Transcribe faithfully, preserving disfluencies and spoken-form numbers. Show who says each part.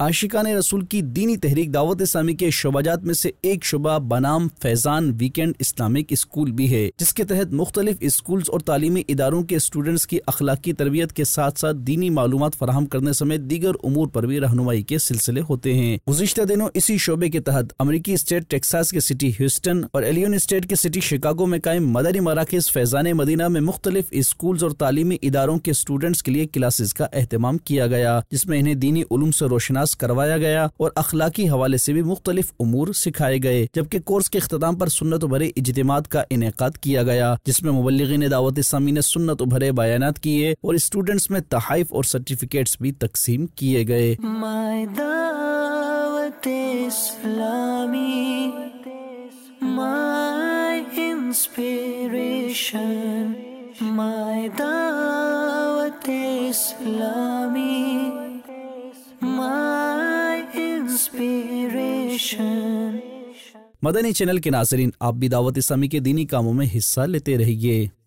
Speaker 1: عاشقان رسول کی دینی تحریک دعوت اسلامی کے شعبات میں سے ایک شعبہ بنام فیضان ویکینڈ اسلامک اسکول بھی ہے، جس کے تحت مختلف اسکولز اور تعلیمی اداروں کے اسٹوڈنٹس کی اخلاقی تربیت کے ساتھ ساتھ دینی معلومات فراہم کرنے سمیت دیگر امور پر بھی رہنمائی کے سلسلے ہوتے ہیں۔ گزشتہ دنوں اسی شعبے کے تحت امریکی اسٹیٹ ٹیکساس کے سٹی ہیوسٹن اور ایلینوائے اسٹیٹ کے سٹی شکاگو میں قائم مدنی مراکز فیضان مدینہ میں مختلف اسکولز اور تعلیمی اداروں کے اسٹوڈنٹس کے لیے کلاسز کا اہتمام کیا گیا، جس میں انہیں دینی علوم سے روشناس کروایا گیا اور اخلاقی حوالے سے بھی مختلف امور سکھائے گئے، جبکہ کورس کے اختتام پر سنت و بھرے اجتماعات کا انعقاد کیا گیا، جس میں مبلغین دعوت اسلامی نے سنت و بھرے بیانات کیے اور اسٹوڈنٹس میں تحائف اور سرٹیفکیٹس بھی تقسیم کیے گئے۔
Speaker 2: My دعوت اسلامی، my inspiration، my دعوت اسلامی، my inspiration۔
Speaker 1: مدنی چینل کے ناظرین، آپ بھی دعوت اسلامی کے دینی کاموں میں حصہ لیتے رہیے۔